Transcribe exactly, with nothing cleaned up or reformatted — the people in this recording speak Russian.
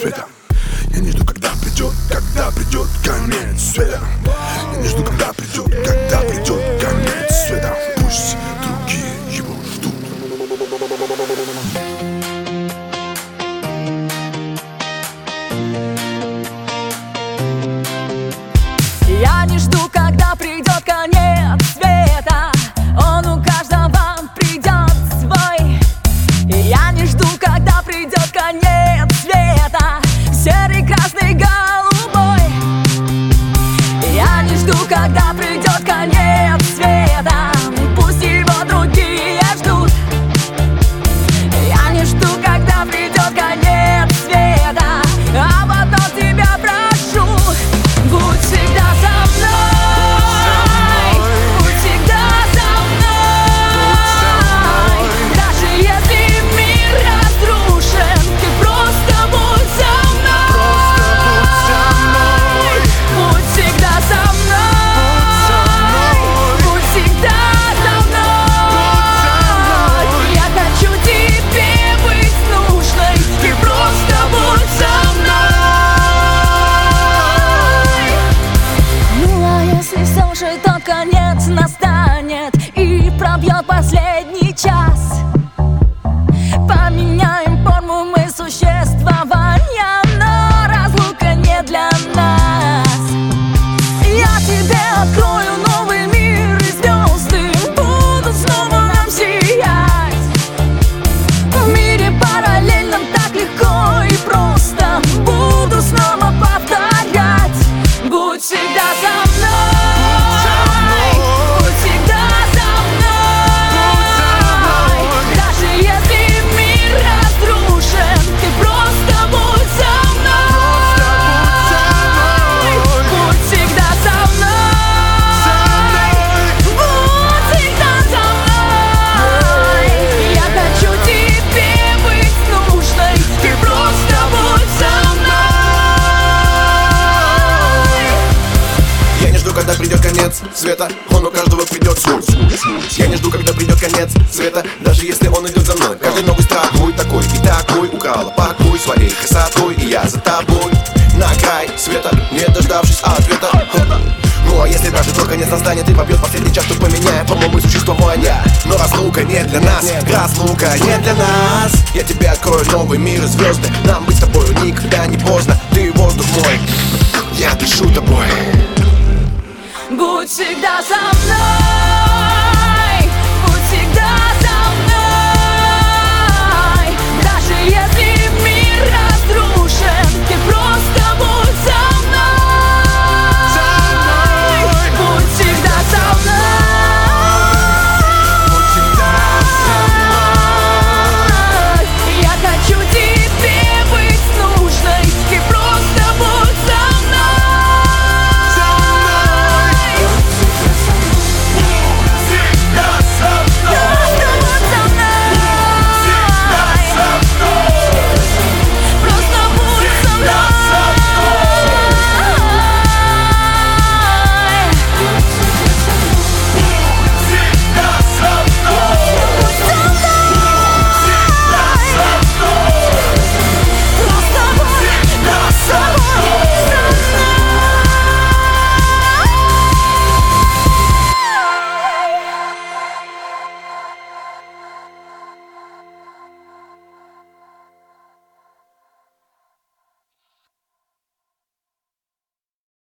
света. Я не жду, когда придет, когда придет конец света. Я не жду, когда придет, когда придет конец света. Пусть другие его ждут. Я не жду, когда придет конец света. Он у каждого придет свой. Я не жду, когда придет конец света. Серый, красный, голубой. Я не жду, когда придет конец света. Пусть его другие ждут. Я не жду, когда придет конец света, а потом тебя прошу: будь всегда со мной, будь всегда со мной. Даже если мир разрушен, ты просто будь со мной. Будь всегда со мной, будь всегда со мной. Я хочу тебе быть нужной, ты просто будь со мной. Ну а если все же тот конец настанет и пробьет последний час, поменяем форму мы существования, но разлука не для нас. Я тебе открою новый мир, и звезды будут снова нам сиять. В мире параллельном так легко и просто буду снова повторять: будь всегда со мной, будь всегда со мной. Даже если мир разрушен, ты просто будь со мной. Будь всегда со мной, будь всегда со мной. Я хочу тебе быть нужной, ты просто будь со мной. Я не жду, когда придет конец света, он у каждого придет свой. Я не жду, когда придет конец света, даже если он идет за мной. Каждый новый страх мой такой и такой, украла покой своей красотой, и я за тобой. На край света, не дождавшись ответа. Ну а если даже только конец настанет и побьет последний час, то поменяем форму мы существования. Но разлука не для нас, разлука не для нас. Я тебе открою новый мир и звезды, нам быть с тобою никогда не поздно. Ты воздух мой, я дышу тобой. Будь всегда со мной.